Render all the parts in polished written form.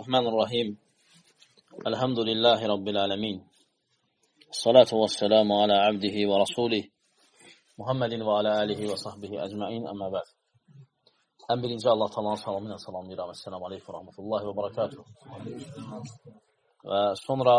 Bismillahirrahmanirrahim. Elhamdülillahi Rabbil alemin. Salatu vesselamu ala abdihi ve rasulih. Muhammedin və alə alihi və sahbihi əcməin, əmmə bəd. Ən birinci Allah Taala'nın salamı ilə salamlayıram. Esselamu aleykum və rahmetullahi və barakatuhu. Və sonra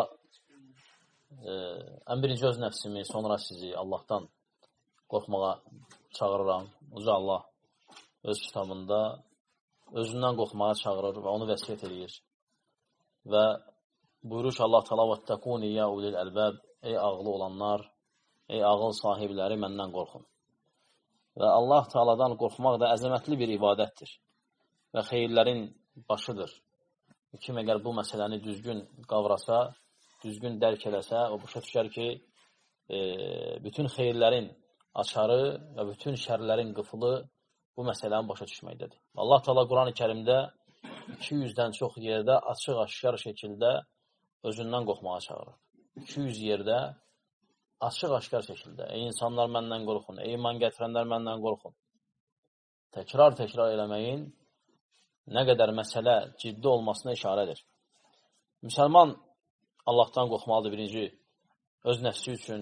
ən birinci öz nəfsimi, sonra sizi Allahdan qorxmağa çağırıram. Uca Allah öz kitabında özündən qorxmağa çağırır və onu vəsiyyət edir. Və buyurur ki, Allah Taala "Vettaquni ya ulil albab", ey ağlı olanlar, ey ağıl sahibləri məndən qorxun. Və Allah Taala'dan qorxmaq da əzəmətli bir ibadətdir və xeyirlərin başıdır. Kim əgər bu məsələni düzgün qavrasa, düzgün dərk eləsə, o başa düşər ki, bütün xeyirlərin açarı və bütün şərlərin qıfılı bu məsələni başa düşməkdədir. Allah Taala Quran-ı Kərimdə 200-dən çox yerdə açıq-aşkar şəkildə özündən qorxmağa çağırır. 200 yerdə açıq-aşkar şəkildə ey insanlar məndən qorxun, ey iman gətirənlər məndən qorxun. Təkrar eləməyin nə qədər məsələ ciddi olmasına işarədir. Müsəlman Allahdan qorxmalıdır birinci, öz nəfsi üçün,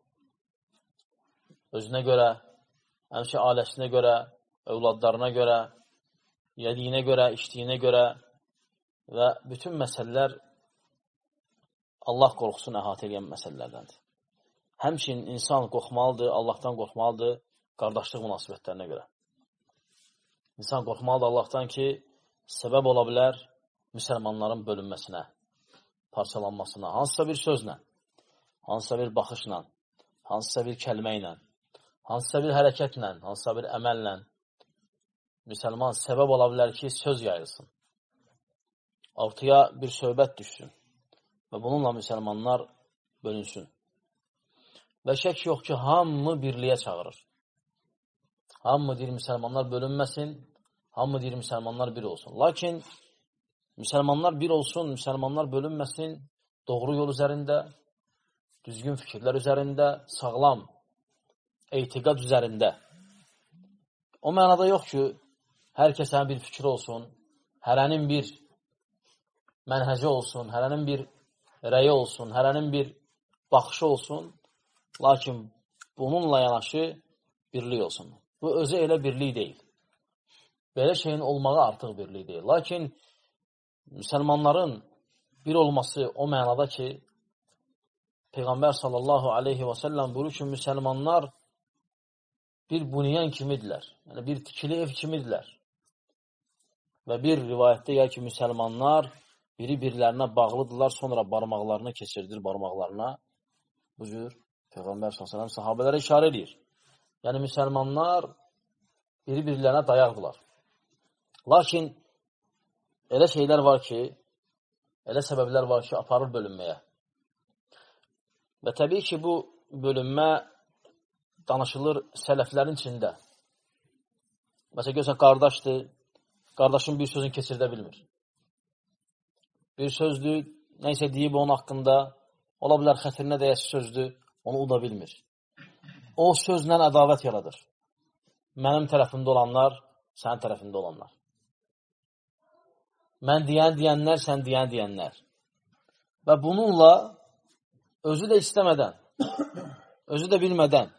özünə görə, həmçinin ailəsinə görə, övladlarına görə, yediyinə görə, içdiyinə görə və bütün məsələlər Allah qorxusunu əhatə edən məsələlərdəndir. Həmçinin insan qorxmalıdır, Allahdan qorxmalıdır qardaşlıq münasibətlərinə görə. İnsan qorxmalıdır Allahdan ki, səbəb ola bilər müsəlmanların bölünməsinə, parçalanmasına, hansısa bir sözlə, hansısa bir baxışla, hansısa bir kəlmə ilə, hansısa bir hərəkətlə, hansısa bir əməllə müsəlman səbəb ola bilər ki, söz yayılsın. Ortaya bir söhbət düşsün və bununla müsəlmanlar bölünsün. Və şək yox ki, hamı birliyə çağırır. Hamı deyir, müsəlmanlar bölünməsin, hamı deyir, müsəlmanlar bir olsun. Lakin müsəlmanlar bir olsun, müsəlmanlar bölünməsin, doğru yol üzərində, düzgün fikirlər üzərində, sağlam etiqad üzərində. O mənada yox ki, hər kəsin bir fikri olsun, hərənin bir mənhəci olsun, hərənin bir rəyi olsun, hərənin bir baxışı olsun, lakin bununla yanaşı birlik olsun. Bu özü elə birlik deyil. Belə şeyin olmağı artıq birlik deyil. Lakin müsəlmanların bir olması o mənada ki, Peyğəmbər sallallahu aleyhi və səlləm buyurur ki, müsəlmanlar bir bunyan kimidirlər. Yəni bir tikili ev kimidirlər. Və bir rivayətdə gəlir ki, müsəlmanlar biri-birlərinə bağlıdırlar, sonra barmaqlarını keçirdir barmaqlarına. Bu cür Peyğəmbər s.ə.v sahabələrə işarə edir. Yəni müsəlmanlar biri-birlərinə dayaqdırlar. Lakin elə şeylər var ki, elə səbəblər var ki, aparır bölünməyə. Və təbii ki, bu bölünmə danışılır sələflərin içində. Məsələn, görsən, qardaşdır, qardaşın bir sözünü keçirdə bilmir. Bir sözdür, nəysə deyib onun haqqında, ola bilər xətrinə dəyəsi sözdür, onu uda bilmir. O sözlə ədavət yaradır. Mənim tərəfimdə olanlar, sənin tərəfində olanlar. Mən deyənlər, sən deyənlər. Və bununla özü də istəmədən, özü də bilmədən,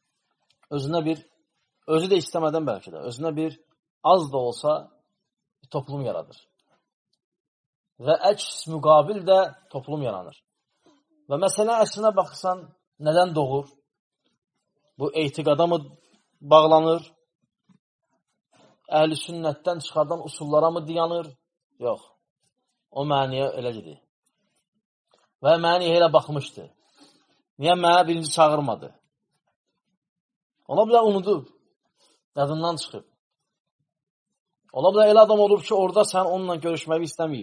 özü də istəmədən bəlkə də, özünə bir az da olsa bir toplum yaradır. Və əks müqabil də toplum yaranır. Və məsələ əslinə baxırsan, nədən doğur? Bu etiqada mı bağlanır? Əhl-i sünnətdən çıxardan usullara mı dayanır? Yox. O məniyə elə gedir. Və məniyə elə baxmışdı. Niyə mənə birinci çağırmadı? Ola bilər unudub, yadından çıxıb. Ola bilər elə adam olub ki, orada sən onunla görüşməyi istəməyib.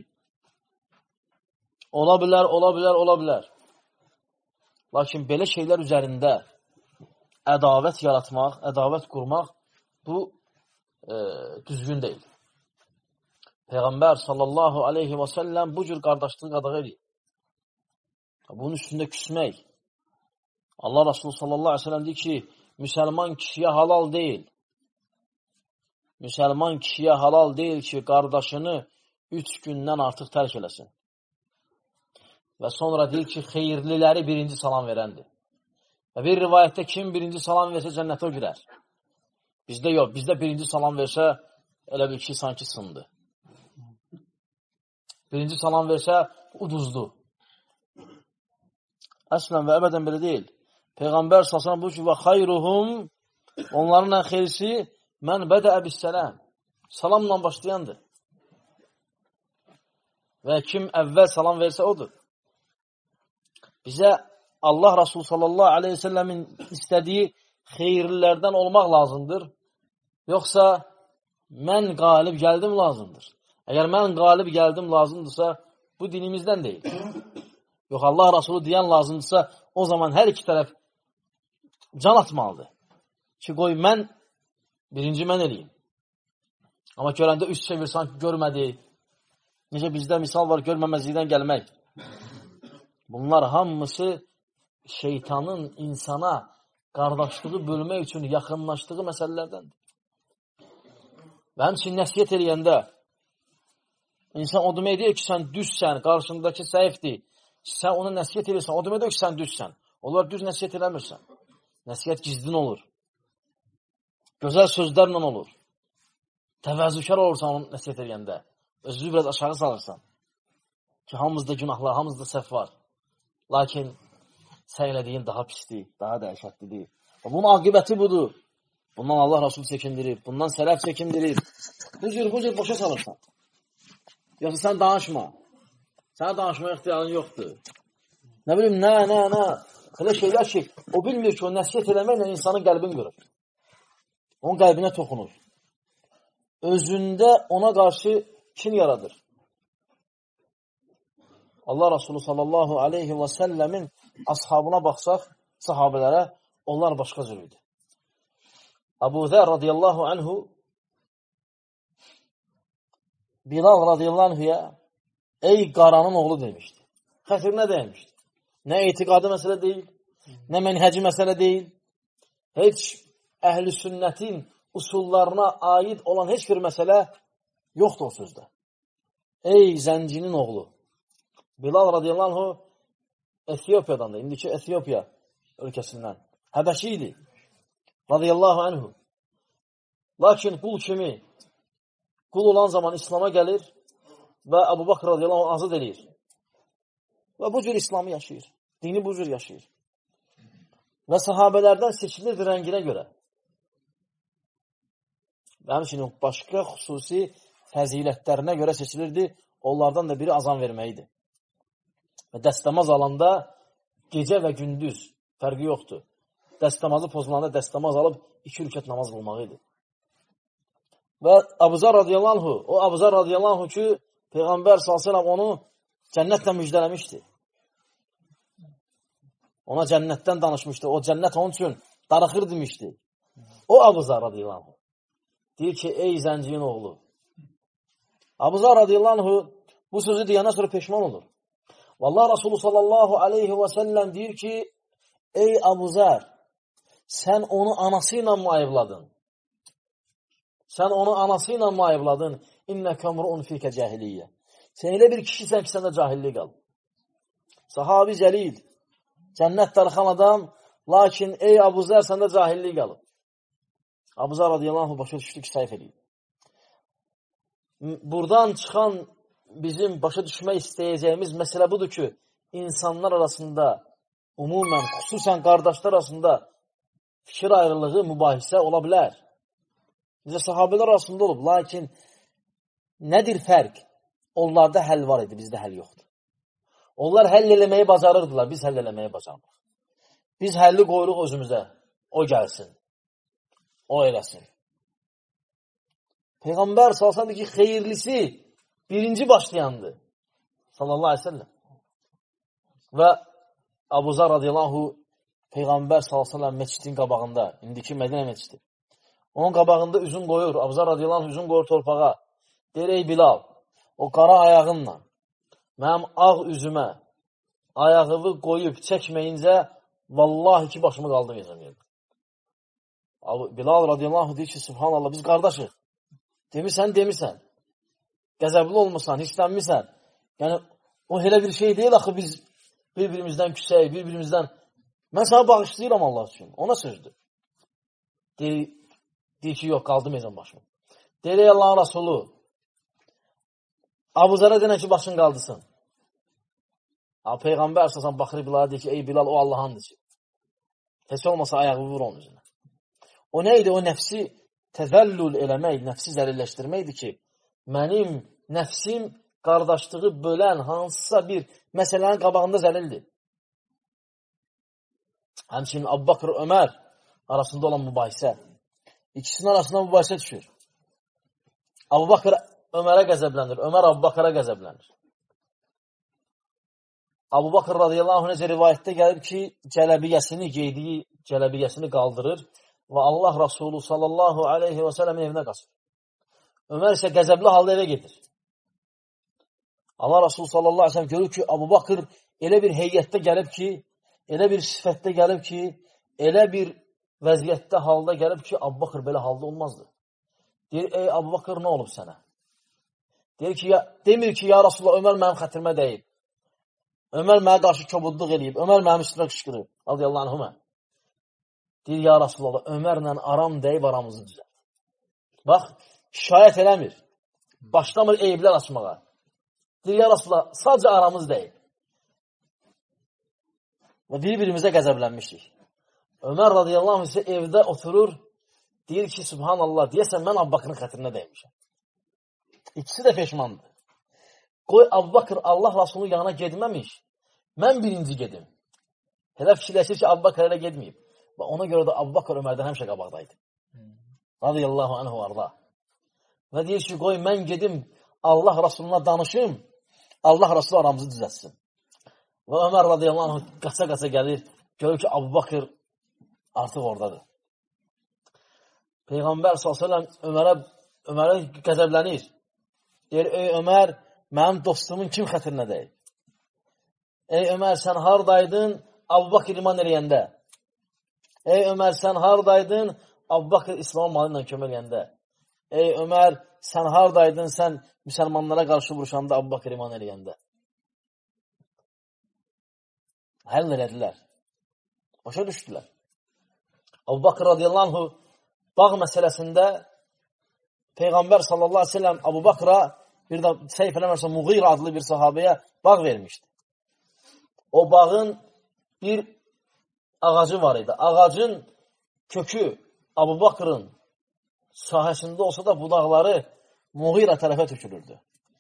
Ola bilər. Lakin belə şeylər üzərində ədavət yaratmaq, ədavət qurmaq bu düzgün deyil. Peyğəmbər sallallahu aleyhi və səlləm bu cür qardaşlığı qadağan edir. Bunun üstündə küsmək. Allah Resulü sallallahu aleyhi və səlləm deyir ki, müsəlman kişiyə halal deyil. Müsəlman kişiyə halal deyil ki, qardaşını 3 gündən artıq tərk eləsin. Və sonra deyir ki, xeyirliləri birinci salam verəndir. Və bir rivayətdə kim birinci salam versə cənnətə o girər. Bizdə yox. Bizdə birinci salam versə elə bir ki, sanki sındı. Birinci salam versə uduzdu. Əslən və əbədən belə deyil. Peyğəmbər sallallahu bu ki, və xayruhum, onların ən xeyrisi mən bədəə bis-səlam. Salamla başlayandır. Və kim əvvəl salam versə odur. Bizə Allah Resulü sallallahu aleyhi ve sellemin istədiyi xeyirlilərdən olmaq lazımdır. Yoxsa mən qalib gəldim lazımdır. Əgər mən qalib gəldim lazımdırsa, bu dinimizdən deyil. Yox, Allah Resulü deyən lazımdırsa, o zaman hər iki tərəf can atmalıdır. Ki, qoy mən, birinci mən eləyim. Amma görəndə üst çevir, sanki görmədi. Necə bizdə misal var, görməməzlikdən gəlmək. Bunlar hamısı şeytanın insana qardaşlığı bölmək üçün yaxınlaşdığı məsələlərdəndir. Və həmçinin nəsiyyət eləyəndə insan o demək deyir ki, sən düzsən, qarşındakı səhifdir. Sən ona nəsiyyət eləyirsən, o demək deyir ki, sən düzsən. Onlar düz nəsiyyət eləmirsən. Nəsiyyət gizlin olur. Gözəl sözlərlə olur. Təvəzzükar olursan onun nəsiyyət eləyəndə. Özünü biraz aşağı salırsan. Ki, hamımızda günahlar, hamımızda səhv var. Lakin sən elədiyin daha pisdir, daha dəhşətlidir. Bunun aqibəti budur. Bundan Allah Rasul çəkindirir, bundan sələf çəkindirir. Bu cür boşa salırsan. Yoxsa sən danışma. Sənə danışmaya ixtiyarın yoxdur. Nə bilim, nə. Elə şeylər ki, o bilmir ki, o nəsiyyət eləməklə insanın qəlbini görür. Onun qəlbinə toxunur. Özündə ona qarşı kin yaradır. Allah Resulü sallallahu aleyhi və səlləmin ashabına baxsaq, sahabələrə, onlar başqa cür idi. Əbu Zər radiyallahu anhu Bilal radiyallahu anhuya ey qaranın oğlu demişdi. Xətirinə dəymişdi. Nə etiqadı məsələ deyil, nə mənhəci məsələ deyil. Heç əhl-i sünnətin usullarına aid olan heç bir məsələ yoxdur o sözdə. Ey zəncinin oğlu. Bilal radiyallahu anhu Etiyopiya'dan da, indiki Etiyopiya ölkəsindən. Həbəşi idi. Radiyallahu anhu. Lakin qul kimi, qul olan zaman İslam'a gəlir və Əbu Bakr radiyallahu anhu azad edir. Və bu cür İslamı yaşayır. Dini bu cür yaşayır. Və sahabələrdən seçilirdi rənginə görə. Və həmçinin başqa xüsusi fəzilətlərinə görə seçilirdi. Onlardan da biri azan verməkdir. Və dəstəmaz alanda gecə və gündüz fərqi yoxdur. Dəstəmazı pozulanda dəstəmaz alıb 2 rükət namaz qılmağı idi. Və Əbuzar radiyallahu anhu, o Əbuzar radiyallahu anhu ki, Peyğəmbər s.ə.v onu cənnətlə müjdələmişdi. Ona cənnətdən danışmışdı. O cənnət onun üçün darıxır demişdi. O Əbuzar radiyallahu anhu deyir ki, ey zənciyin oğlu. Əbuzar radiyallahu anhu bu sözü deyəndən sonra peşman olur. Vallahi Resulü sallallahu aleyhi və səlləm deyir ki, ey Əbuzar, sən onu anası ilə mi ayıbladın? Sən onu anası ilə mi ayıbladın? İnnəkə mru'un fikə cahiliyyə. Sən elə bir kişisən ki, səndə cahillik qal. Sahabi cəlil, cənnət darıxan adam, lakin ey Əbuzar, səndə cahillik qalıb. Əbuzar radiyallahu anh başa düşdü ki, səhv edib. Buradan çıxan bizim başa düşmək istəyəcəyimiz məsələ budur ki, insanlar arasında, umumən, xüsusən qardaşlar arasında fikir ayrılığı, mübahisə ola bilər. Bizə sahabələr arasında olub, lakin nədir fərq? Onlarda həll var idi, bizdə həll yoxdur. Onlar həll eləməyi bacarırdılar, biz həll eləməyi bacarmırıq. Biz həlli qoyuruq özümüzə, o gəlsin, o eləsin. Peyğəmbər sallallahu ki, xeyirlisi birinci başlayandı. Sallallahu aleyhi ve sellem. Və Əbuzar radiyallahu Peyğəmbər sallallahu aleyhi ve sellem məscidin qabağında, indiki Mədinə məscidi. Onun qabağında üzün qoyur, Əbuzar radiyallahu üzün qoyur torpağa. Deyir, ey Bilal, o qara ayağınla mənim ağ üzümə ayağını qoyub çəkməyincə vallahi ki başımı qaldırmayacam. Bilal radiyallahu deyir ki, subhanallah, biz qardaşıq. Demirsən. qəzəbli olmusan, hissənmirsən. Yəni, o elə bir şey deyil, axı biz bir-birimizdən küsək, bir-birimizdən... Mən sana bağışlayıram Allah üçün. Ona sözdür. Deyir ki, yox, qaldım ezən başım. Deyir, ey Allahın Rasulü, Abu Zərə denən ki, başın qaldısın. Peyğəmbər əsasən baxır Bilal'a deyir ki, ey Bilal, o Allah'ındır ki. Heç olmasa ayağı vur onun üzrə. O nə idi? O nəfsi təzəllül eləmək, nəfsi zəlilləşdirməkdir ki, mənim nəfsim qardaşlığı bölən hansısa bir məsələnin qabağında zəlildir. Həmçinin Abu Bakr, Ömər arasında olan mübahisə. İkisinin arasında mübahisə düşür. Abu Bakr Ömərə qəzəblənir, Ömər Abu Bakr'a qəzəblənir. Abu Bakr radiyallahu anh necə rivayətdə gəlib ki, cələbiyyəsini geydiyi, cələbiyyəsini qaldırır və Allah Rasulü sallallahu aleyhi və sələmin evinə qaçır. Ömər isə qəzəbli halda evə gedir. Allah Rasulü sallallahu aleyhi və sələm görür ki, Abu Bakr elə bir heyətdə gəlib ki, elə bir sifətdə gəlib ki, elə bir vəziyyətdə halda gəlib ki, Abu Bakr belə halda olmazdı. Deyir, ey Abu Bakr, nə olub sənə? Demir ki, ya Rasulullah, Ömər mənim xətrimə deyib. Ömər mənə qarşı kobudluq edib. Ömər mənim üstümə qışqırıb. Radiyallahu anhümə. Deyir, ya Rasulullah, Ömərlə aram deyib, aramızı düzəlt. Bax, şikayət eləmir. Başlamır eyiblər açmağa. Deyir, ya Rasulullah, sadəcə aramız deyib. Və bir-birimizə qəzəblənmişdik. Ömər radiyallahu anh isə evdə oturur, deyir ki, subhanallah, deyəsən mən Abu Bakrın xətrinə dəymişəm. İkisi də peşmandır. Qoy Abu Bakr Allah Rasulunun yanına gedməmiş, mən birinci gedim. Elə fikirləşir ki, Abu Bakr elə gedməyib. Və ona görə də Abu Bakr Ömərdən həmişə qabaqdaydı. Radiyallahu anhu arda. Və deyir ki, qoy mən gedim, Allah Rasuluna danışım, Allah Rasulü aramızı düzətsin. Və Ömər radiyallahu anh qaça-qaça gəlir, görür ki, Abu Bakr artıq oradadır. Peyğəmbər s.ə.v Ömərə qəzəblənir. Deyir, ey Ömər, mənim dostumun kim xətrinə deyib? Ey Ömər, sən haradaydın Abu Bakr iman eləyəndə? Ey Ömər, sən haradaydın Abu Bakr İslam malı ilə kömək eləyəndə? Ey Ömər, sən haradaydın sən müsəlmanlara qarşı vuruşanda Abu Bakr iman eləyəndə? Həll elədilər. Başa düşdülər. Abu Bakr radiyallahu anhu bağ məsələsində Peyğəmbər sallallahu aleyhi ve sellem Abu Bakra bir də səhv eləmirsə Muğir adlı bir sahabəyə bağ vermişdi. O bağın bir ağacı var idi. Ağacın kökü Abu Bakrın sahəsində olsa da budaqları Muğirə tərəfə tökülürdü.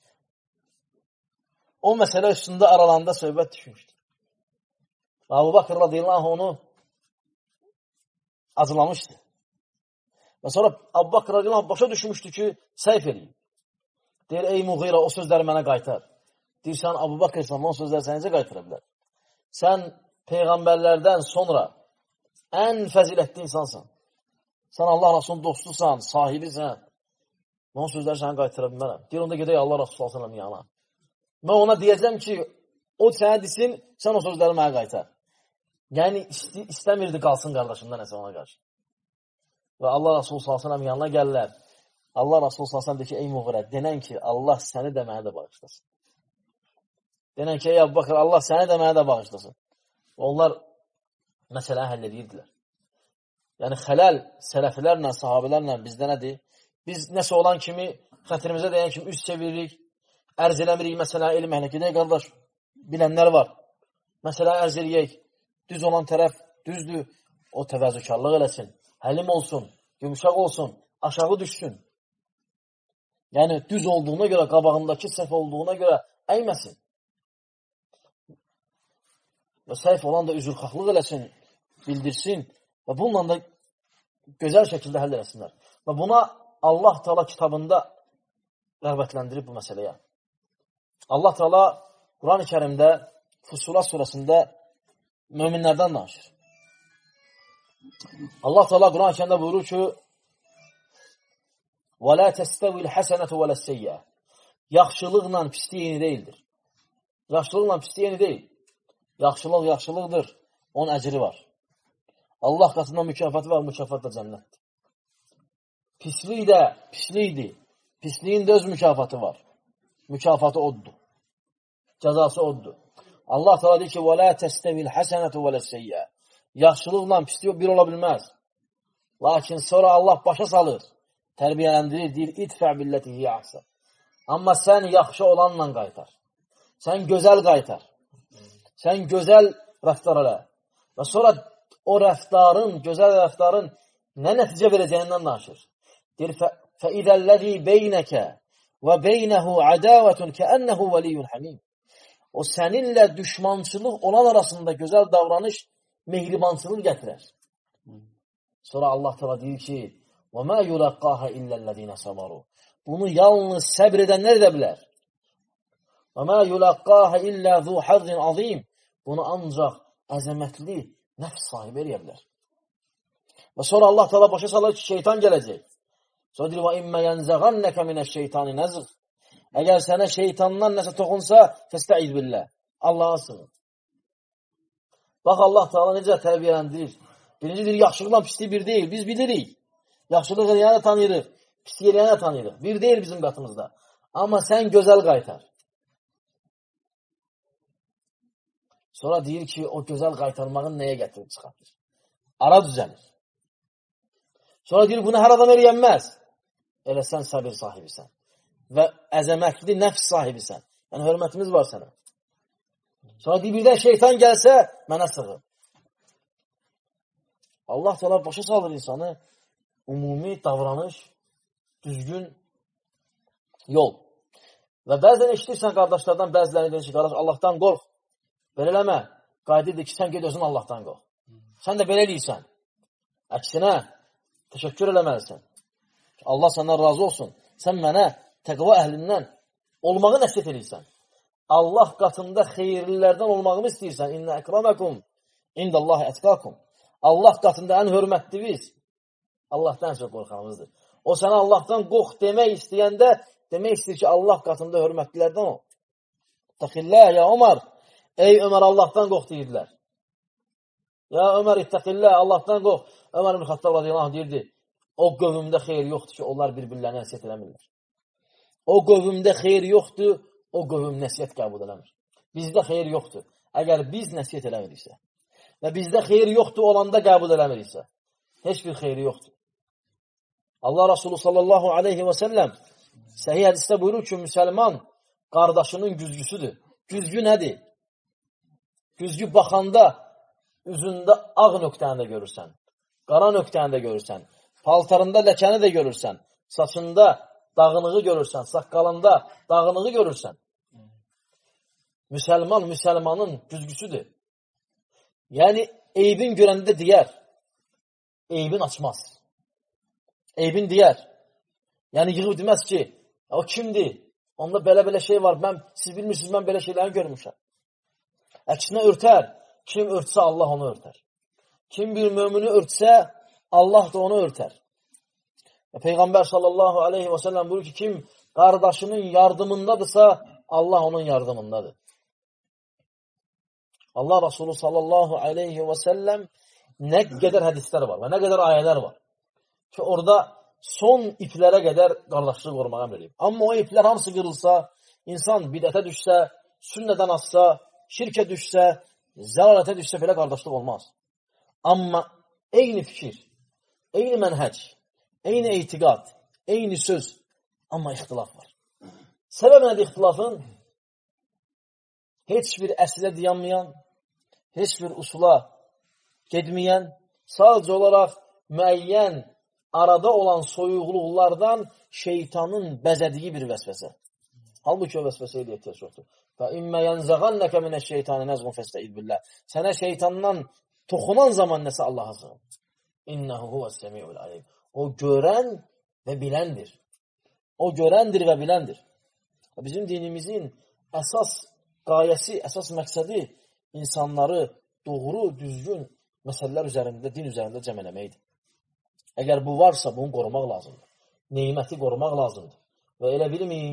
O məsələ üstündə aralarında söhbət düşmüşdü. Abu Bakr radiyallahu anh onu acılamışdı. Və sonra Abu Bakr radiyallahu anh başa düşmüşdü ki, səhv eləyib. Deyir, ey Muğirə, o sözləri mənə qaytar. Deyir, sən Abu Bakrsan, o sözləri sən necə qaytara bilər? Sən Peyğəmbərlərdən sonra ən fəzilətli insansan. Sən Allah Rasulunun dostusan, sahibisən. Mən o sözləri sənə qaytara bilmərəm. Deyir, onda gedək Allah Rasulullah sallallahu yana. Mən ona deyəcəm ki, o sənə desin, sən o sözləri mənə qaytar. Yəni, istəmirdi qalsın qardaşından nəsə ona qarşı. Və Allah Rasulü s.ə.v yanına gəlirlər. Allah Rasulü s.ə.v deyir ki, ey Muğirə, denən ki, Allah səni də mənə də bağışlasın. Denən ki, ey Abu Bakr, Allah səni də mənə də bağışlasın. Onlar məsələni həll edirdilər. Yəni, xələl sələfilərlə, sahabələrlə bizdə nədir? Biz nəsə olan kimi, xətrimizə deyən kimi üst çeviririk, ərz eləmirik, məsələni elm əhlə gedək, qardaş, bilənlər var. Məsələni ərz eləyək, düz olan tərəf düzdür, o təvəzzükarlıq eləsin. Həlim olsun, yumuşaq olsun, aşağı düşsün. Yəni, düz olduğuna görə, qabağındakı səhv olduğuna görə əyməsin. Və səhv olan da üzrxahlıq eləsin, bildirsin və bununla da gözəl şəkildə həll eləsinlər. Və buna Allah Teala kitabında rəğbətləndirib bu məsələyə. Allah Teala Quran-ı Kərimdə Fussilat surəsində möminlərdən danışır. Allah Teala Quran-ı Kərimdə buyurur ki: "Və la təstəvi l-həsənətu və ləs-seyyə." Yaxşılıqla pislik eyni deyildir. Yaxşılıqla pislik eyni deyil. Yaxşılıq yaxşılıqdır. Onun əcri var. Allah qatında mükafatı var, mükafat da cənnətdir. Pislik də pislikdir. Pisliyin də öz mükafatı var. mükafatı oddur. Cəzası oddur. Allah təala deyir ki, وَلَا تَسْتَوِي الْحَسَنَةُ وَلَا السَّيِّئَةُ Yaxşılıqla pislik bir ola bilməz. Lakin sonra Allah başa salır, tərbiyələndirir, deyir, idfə billətihi əhsən. Amma sən yaxşı olanla qaytar. Sən gözəl qaytar. Sən gözəl rəftar elə. Və sonra o rəftarın, gözəl rəftarın nə nəticə verəcəyindən danışır. Deyir, فَإِذَا الَّذ۪ي بَيْنَكَ وَبَيْنَهُ عَدَاوَةٌ كَأَنَّهُ وَلِيٌّ حَمِيمٌ O səninlə düşmançılıq olan arasında gözəl davranış, mehribansılıq gətirər. Sonra Allah təala deyir ki, وَمَا يُلَقَّاهَا إِلَّا الَّذ۪ينَ صَبَرُوا Bunu yalnız səbr edənlər edə bilər. وَمَا يُلَقَّاهَا إِلَّا ذُو حَظٍّ عَظِيمٌ Bunu ancaq əzəmətli nəfs sahibi eləyə bilər. Və sonra Allah təala başa salır ki, şeytan gələcək. Sonra deyir, وَإِمَّا يَنْزَغَنَّكَ مِنَ الشَّيْطَانِ نَزْغٌ Əgər sənə şeytandan nəsə toxunsa, fəstəiz billah. Allah'a sığın. Bax, Allah Teala necə tərbiyələndirir. Birinci deyir, yaxşılıqla pislik bir deyil. Biz bilirik. Yaxşılıq eləyəni tanıyırıq. Pislik eləyəni tanıyırıq. Bir deyil bizim qatımızda. Amma sən gözəl qaytar. Sonra deyir ki, o gözəl qaytarmağın nəyə gətirib çıxartır? Ara düzəlir. Sonra deyir, bunu hər adam eləyənməz. Elə sən səbir sahibisən. Və əzəmətli nəfs sahibisən. Yəni, hörmətimiz var sənə. Sonra deyir, birdən şeytan gəlsə, mənə sığın. Allah Teala başa salır insanı ümumi davranış, düzgün yol. Və bəzən eşitirsən qardaşlardan, bəzilərini deyir ki, qardaş, Allahdan qorx. Belə eləmə. Qayıdırdır ki, sən ged özün Allahdan qorx. Sən də belə eləyirsən. Əksinə, təşəkkür eləməlisən. Allah səndən razı olsun. Sən mənə təqva əhlindən olmağı nəsiyyət edirsən. Allah qatında xeyirlilərdən olmağımı istəyirsən. İnnə əkramakum indallahi ətqakum. Allah qatında ən hörmətliyiz. Allahdan çox qorxanımızdır. O sənə Allahdan qorx demək istəyəndə demək istəyir ki, Allah qatında hörmətlilərdən ol. İttəqillah, ya Ömər. Ey Ömər, Allahdan qorx deyirdilər. Ya Ömər, ittəqillah, Allahdan qorx. Ömər ibn Xattab radiyallahu anh deyirdi, o qövmdə xeyir yoxdur ki, onlar bir-birlərinə nəsiyyət eləmirlər. O qövmdə xeyir yoxdur, o qövm nəsiyyət qəbul eləmir. Bizdə xeyir yoxdur. Əgər biz nəsiyyət eləmiriksə və bizdə xeyir yoxdur olanda qəbul eləmiriksə, heç bir xeyri yoxdur. Allah Resulü sallallahu aleyhi və səlləm səhih hədisdə buyurur ki, müsəlman qardaşının güzgüsüdür. Güzgü nədir? Güzgü baxanda üzündə ağ nöqtəni də görürsən, qara nöqtəni də görürsən, paltarında ləkəni də görürsən, saçında dağınığı görürsən, saqqalında dağınığı görürsən. Müsəlman, müsəlmanın güzgüsüdür. Yəni, eybin görəndə deyər, eybin açmaz. Eybin deyər. Yəni, yığıb deməz ki, o kimdir? Onda belə-belə şey var, siz bilmirsiniz, mən belə şeyləri görmüşəm. Əksinə örtər. Kim örtsə, Allah onu örtər. Kim bir mömini örtsə, Allah da onu örtər. Peyğəmbər sallallahu aleyhi və səlləm buyurur ki, kim qardaşının yardımındadırsa, Allah onun yardımındadır. Allah Resulü sallallahu aleyhi və səlləm nə qədər hədislər var və nə qədər ayələr var ki, orada son iplərə qədər qardaşlıq qormağa verib. Amma o iplər hamısı qırılsa, insan bidətə düşsə, sünnədən azsa, şirkə düşsə, zəlalətə düşsə, belə qardaşlıq olmaz. Amma eyni fikir, eyni mənhəc, eyni etiqad, eyni söz, amma ixtilaf var. Səbəb nədir ixtilafın? Heç bir əslə dayanmayan, heç bir usula gedməyən, sadəcə olaraq müəyyən arada olan soyuqluqlardan şeytanın bəzədiyi bir vəsvəsə. Halbuki o vəsvəsə ilə ehtiyac yoxdur. فَإِمَّا يَنْزَغَنَّكَ مِنَ الشَّيْطَانِ نَزْغٌ فَاسْتَعِذْ بِاللَّهِ Sənə şeytandan toxunan zaman nəsə Allah'a sığın. İnnehu huves-semi'ul alim. O görən və biləndir. O görəndir və biləndir. Bizim dinimizin əsas qayəsi, əsas məqsədi insanları doğru, düzgün məsələlər üzərində, din üzərində cəm eləməkdir. Əgər bu varsa, bunu qorumaq lazımdır. Neyməti qorumaq lazımdır. Və elə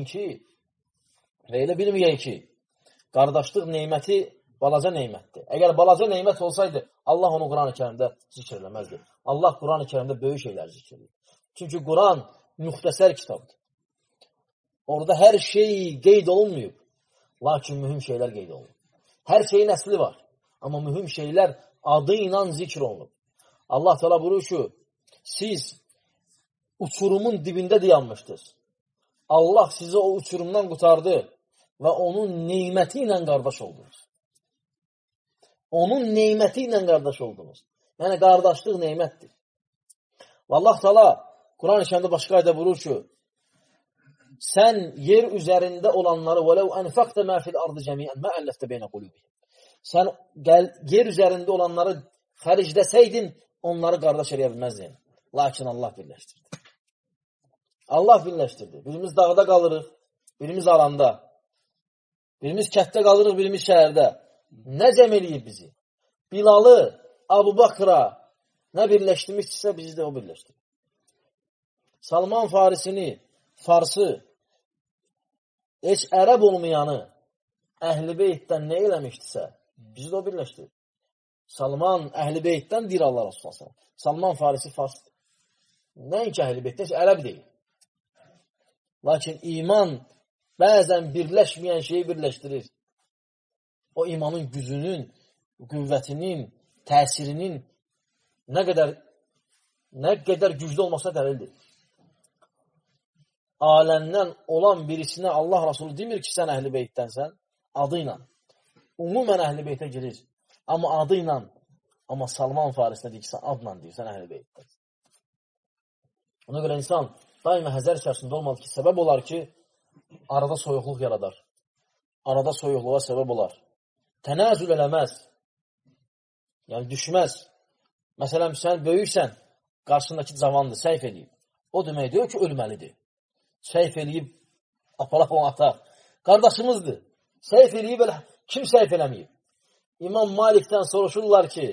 bilməyək ki, qardaşlıq neyməti balaca neymətdir. Əgər balaca neymət olsaydı, Allah onu Quran-ı Kərimdə zikr eləməzdi. Allah Quran-ı Kərimdə böyük şeylər zikr edir. Çünki Quran müxtəsər kitabdır. Orada hər şey qeyd olunmuyub. Lakin mühüm şeylər qeyd olunub. Hər şeyin əsli var. Amma mühüm şeylər adı ilə zikr olunub. Allah Teala buyurur ki, siz uçurumun dibində dayanmışdınız. Allah sizi o uçurumdan qurtardı və onun neyməti ilə qardaş oldunuz. Onun neyməti ilə qardaş oldunuz. Yəni, qardaşlıq neymətdir. Və Allah Teala Quran-ı Kərimdə başqa ayədə buyurur ki, sən yer üzərində olanları وَلَوْ أَنْفَقْتَ مَا فِي الْأَرْضِ جَمِيعًا مَا أَلَّفْتَ بَيْنَ قُلُوبِهِمْ Sən yer üzərində olanları xərcləsəydin, onları qardaş eləyə bilməzdin. Lakin Allah birləşdirdi. Allah birləşdirdi. Birimiz dağda qalırıq, birimiz alanda. Birimiz kətdə qalırıq, birimiz şəhərdə. Nə cəm eləyib bizi? Bilalı, Abu Bakra nə birləşdirmişdirsə, bizi də o birləşdirdi. Salman Farisini, Farsı, heç ərəb olmayanı Əhl-i Beytdən nə eləmişdirsə, bizi də o birləşdirdi. Salman Əhl-i Beytdən deyir Allah Resulullah. Salman Farisi Farsdır. Nəinki Əhl-i Beytdən, heç ərəb deyil. Lakin iman bəzən birləşməyən şeyi birləşdirir. O imanın gücünün, qüvvətinin, təsirinin nə qədər güclü olmasına dəlildir. Aləmdən olan birisinə Allah Resulü demir ki, sən Əhl-i Beytdənsən, adı ilə. Umumən Əhl-i Beytə girir. Amma adı ilə, amma Salman Farisinə deyir ki, sən adla deyir, sən Əhl-i Beytdənsən. Ona görə insan daima həzər içərisində olmalı ki, səbəb olar ki, arada soyuqluq yaradar. Arada soyuqluğa səbəb olar. Tənəzül eləməz. Yəni, düşməz. Məsələn, sən böyüksən, qarşındakı cavandır, səhv edib. O demək deyir ki, ölməlidir. Səhv edib, aparaq onu ataq. Qardaşımızdır. Səhv edib, kim səhv eləməyib? İmam Malikdən soruşurlar ki,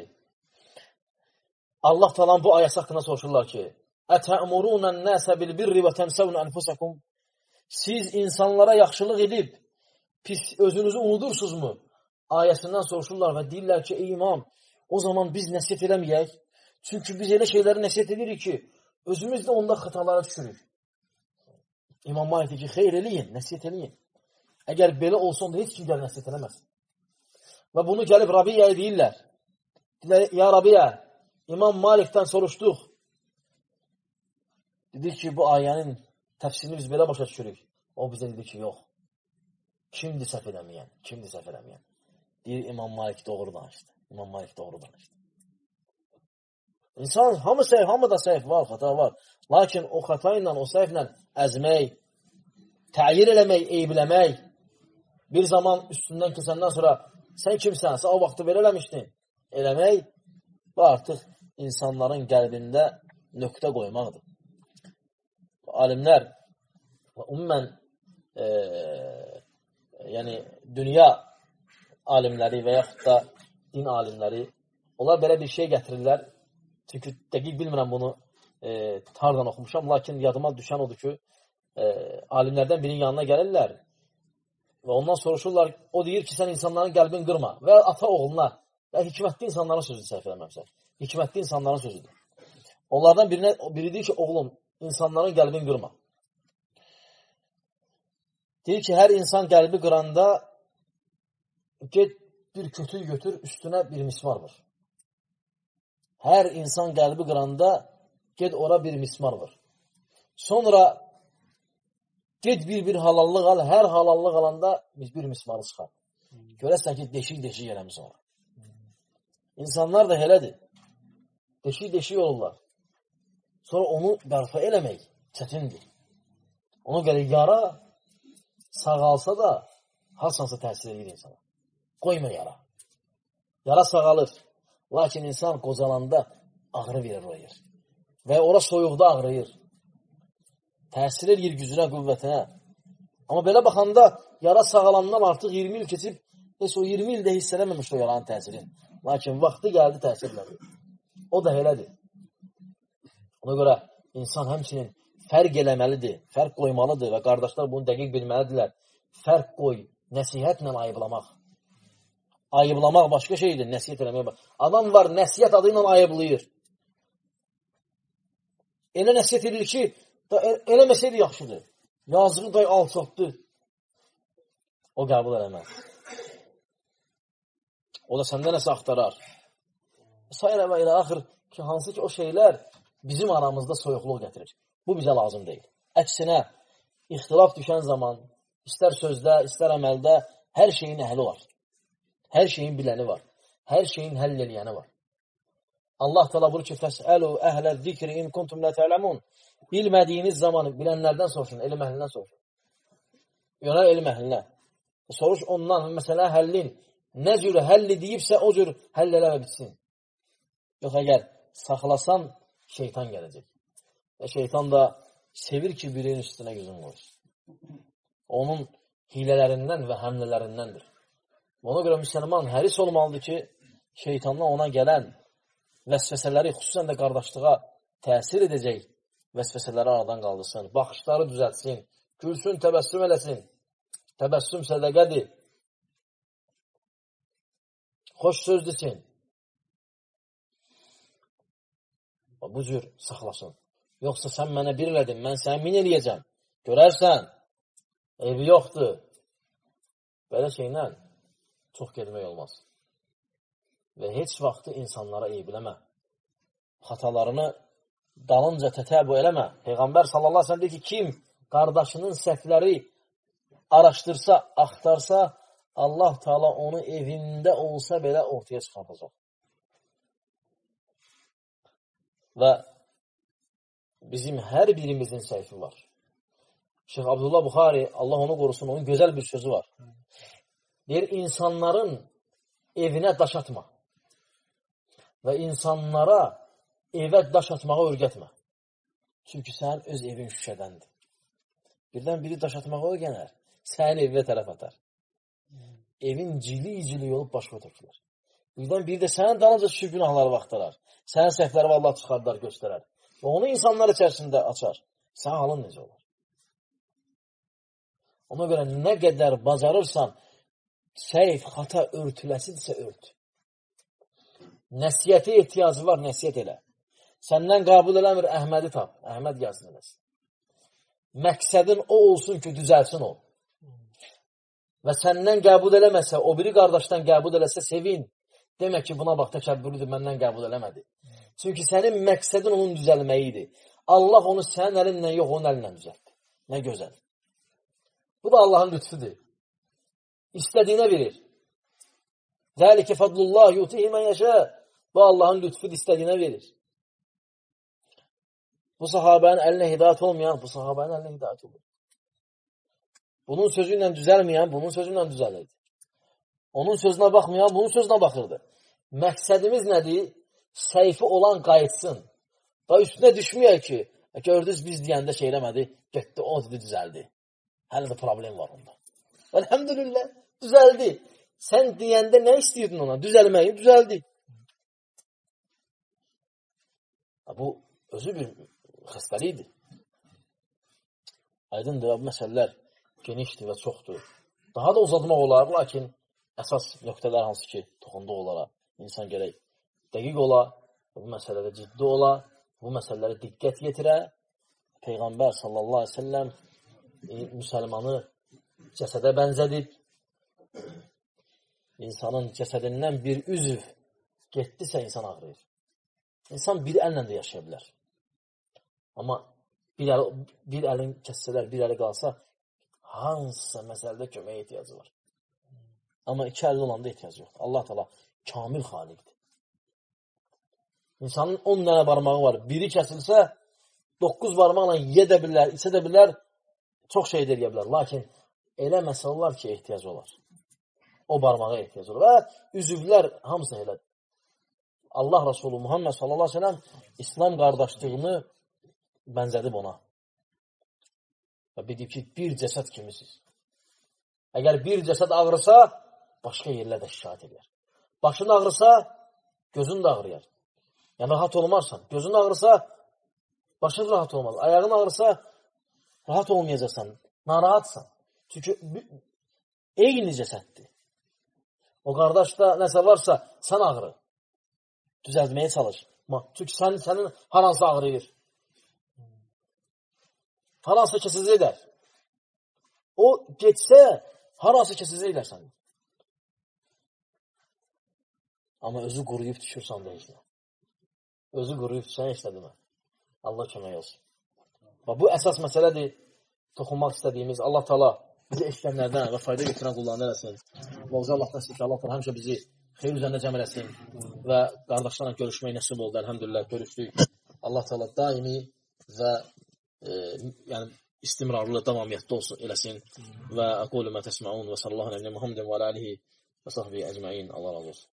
Allah talan bu ayəsi haqqında soruşurlar ki, Ətə'murunən nəsə bil-birri və tənsəvun ənfusakum Siz insanlara yaxşılıq edib, özünüzü unudursunuzmu? Ayəsindən soruşurlar və deyirlər ki, ey imam, o zaman biz nəsiyyət eləməyək. Çünki biz elə şeyləri nəsiyyət edirik ki, özümüz də onda xətalara düşürük. İmam Malik deyir ki, xeyr eləyin, nəsiyyət eləyin. Əgər belə olsa, onda heç kim gəlir nəsiyyət eləməz. Və bunu gəlib Rabiyəyə deyirlər. Deyirlər, ya Rabiyə, İmam Malikdən soruşduq. Dedik ki, bu ayənin təfsirini biz belə başa düşürük. O bizə dedi ki, yox. Kimdir səhv eləməyən? Kimdir səhv eləməyən? Deyir, İmam Malik doğru danışdı. İmam Malik doğru danışdı. İnsan, hamıda səhv var, xəta var. Lakin o xəta ilə, o səhvlə əzmək, təyir eləmək, eybiləmək, bir zaman üstündən keçəndən sonra sən kimsən, sən o vaxtı belə eləmişdin, eləmək, bu artıq insanların qəlbində nöqtə qoymaqdır. Alimlər, ümumən, yəni, dünya alimləri və yaxud da din alimləri, onlar belə bir şey gətirirlər. Çünki dəqiq bilmirəm bunu hardan oxumuşam, lakin yadıma düşən odur ki, alimlərdən birinin yanına gəlirlər və ondan soruşurlar, o deyir ki, sən insanların qəlbini qırma və ata oğluna və hikmətli insanların sözü səhv eləməmsən. Hikmətli insanların sözüdür. Onlardan biri deyir ki, oğlum, insanların qəlbini qırma. Deyir ki, hər insan qəlbi qıranda get bir kötül götür, üstünə bir mismar vur. Hər insan qəlbi qıranda get ora bir mismar vur. Sonra get bir halallıq al, hər halallıq alanda bir mismarı çıxar. Görəsən ki, deşik eləmiş ona. İnsanlar da elədir. Deşik olurlar. Sonra onu bərpa eləmək çətindir. Ona görə yara sağalsa da hasansa təsir edir insana. Qoyma yara. Yara sağalır. Lakin insan qocalanda ağrı verir o yer. Və ora soyuqda ağrıyır. Təsir edir gücünə, qüvvətinə. Amma belə baxanda yara sağalandan artıq 20 il keçib, heç o 20 ildə hiss eləməmiş o yaranın təsirini. Lakin vaxtı gəldi təsirlədir. O da elədir. Ona görə insan həmçinin fərq eləməlidir, fərq qoymalıdır və qardaşlar bunu dəqiq bilməlidirlər. Fərq qoy, nəsihətlə ayıblamaq. Ayıblamaq başqa şeydir, nəsihət eləmək. Adam var, nəsihət adı ilə ayıblayır. Elə nəsihət edir ki, eləməsəydi yaxşıdır. Yazığı day alçatdı. O qəbul eləməz. O da səndə nəsə axtarar. Sairə və ilə axır ki, hansı ki o şeylər bizim aramızda soyuqluq gətirir. Bu bizə lazım deyil. Əksinə, ixtilaf düşən zaman, istər sözdə, istər əməldə hər şeyin əhli var. Hər şeyin biləni var. Hər şeyin həll eləyəni var. Allah təala buyurur ki, "Fəsəlu əhlə zikri in kuntum la ta'lamun." Bilmədiyiniz zaman bilənlərdən soruşun, elm əhlindən soruşun. Yönəl elm əhlinə. Soruş ondan, məsələ həllin nə cür həll edibsə, o cür həll eləmə bitsin. Yox, əgər saxlasan, şeytan gələcək. Və şeytan da sevir ki, birinin üstünə yüzün qoysun. Onun hilələrindən və həmlələrindəndir. Ona görə müsəlman həris olmalıdır ki, şeytandan ona gələn vəsvəsələri, xüsusən də qardaşlığa təsir edəcək vəsvəsələri aradan qaldırsın, baxışları düzəltsin, gülsün, təbəssüm eləsin. Təbəssüm sədəqədir. Xoş söz desin. Bu cür saxlasın. Yoxsa sən mənə bir elədin, mən səni min eləyəcəm. Görərsən, evi yoxdur. Belə şeylə çox gedmək olmaz. Və heç vaxtı insanlara eybiləmə. Xatalarını dalınca tətəbu eləmə. Peyğəmbər sallallahu aleyhi ve sellem deyir ki, kim qardaşının səhvləri araşdırsa, axtarsa, Allah Teala onu evində olsa belə ortaya çıxartacaq. Və bizim hər birimizin səhvi var. Şeyx Abdullah Buxari, Allah onu qorusun, onun gözəl bir sözü var. Deyir, insanların evinə daş atma və insanlara evə daş atmağa öyrətmə. Çünki sənin öz evin şüşədəndir. Birdən biri daş atmağa öyrənər, sənin evinə tərəf atar. Evin cili-cili olub başqa tökülür. Birdən biri də sənin dalınca düşür günahları vaxtarar. Sənin səhvləri Allah çıxardar, göstərər. Və onu insanlar içərisində açar. Sənin halın necə olur? Ona görə nə qədər bacarırsan, səhv, xata örtüləsidirsə ört. Nəsiyyətə ehtiyacı var, nəsiyyət elə. Səndən qəbul eləmir, Əhmədi tap. Əhməd gəlsin eləsin. Məqsədin o olsun ki, düzəlsin o. Və səndən qəbul eləməsə, o biri qardaşdan qəbul eləsə, sevin. Demək ki, buna bax, təkəbbürlüdür, məndən qəbul eləmədi. Çünki sənin məqsədin onun düzəlməyidir. Allah onu sənin əlinlə yox, onun əlinlə düzəltdi. Nə gözəl. Bu da Allahın lütfüdür. İstədiyinə verir. Zəlikə fadlullah yutihi mən yəşə. Bu Allahın lütfüdür, istədiyinə verir. Bu sahabənin əlinə hidayət olmayan, bu sahabənin əlinə hidayət olur. Bunun sözü ilə düzəlməyən, bunun sözü ilə düzəlirdi. Onun sözünə baxmayan, bunun sözünə baxırdı. Məqsədimiz nədir? Səhvi olan qayıtsın. Da üstünə düşməyək ki, gördünüz biz deyəndə şey eləmədi, getdi, o dedi, düzəldi. Hələ də problem var onda. Elhamdülillah, düzəldi. Sən deyəndə nə istəyirdin ona? Düzəlməyi, düzəldi. Bu, özü bir xəstəlikdir. Aydındır, bu məsələlər genişdir və çoxdur. Daha da uzatmaq olar, lakin əsas nöqtələr hansı ki, toxunduq olaraq, insan gərək dəqiq ola, bu məsələdə ciddi ola, bu məsələlərə diqqət yetirə. Peyğəmbər sallallahu aleyhi ve sellem müsəlmanı cəsədə bənzədib. İnsanın cəsədindən bir üzv getdisə, insan ağrıyır. İnsan bir əllə də yaşaya bilər. Amma bir əlin kəssələr, bir əli qalsa, hansısa məsələdə köməyə ehtiyacı var. Amma iki əlli olanda ehtiyac yoxdur. Allah Teala kamil xaliqdir. İnsanın 10 dənə barmağı var. Biri kəsilsə, 9 barmaqla yeyə də bilər, içə də bilər, çox şey edə bilər. Lakin elə məsələlər ki, ehtiyac olar. O barmağa ehtiyac olur. Və üzvlər hamısı elədir. Allah Resulü Muhammed sallallahu aleyhi ve sellem İslam qardaşlığını bənzədib ona. Və bilib ki, bir cəsəd kimisiniz. Əgər bir cəsəd ağrısa, başqa yerlər də şikayət edir. Başın ağrısa, gözün də ağrıyar. Yəni, rahat olmarsan. Gözün ağrısa, başın rahat olmaz. Ayağın ağrısa, rahat olmayacaqsan. Narahatsan. Çünki eyni cəsəddir. O qardaşda nəsə varsa, sən ağrı. Düzəltməyə çalış. Çünki sənin haransı ağrıyır. Haransı kəsiz edər. O getsə, harası keçəcəklər. Amma özü quruyub düşürsən da işlə. Özü quruyub düşürsən işlə demə. Allah kömək olsun. Bu əsas məsələdir. Toxunmaq istədiyimiz Allah Taala bizi eşidənlərdən və fayda gətirən qullarını eləsin. Və Allah təsdiq ki, Allah Taala həmişə bizi xeyir üzərində cəm eləsin və qardaşlarla görüşmək nəsib oldu. Elhamdülillah görüşdük. Allah Taala daimi və yəni istimrarlı davamiyyətdə olsun eləsin. Və aqulu ma təsmaun və sallallahu əleyhi və səlləm və alihi və sahbihi ecmaîn. Allah razı olsun.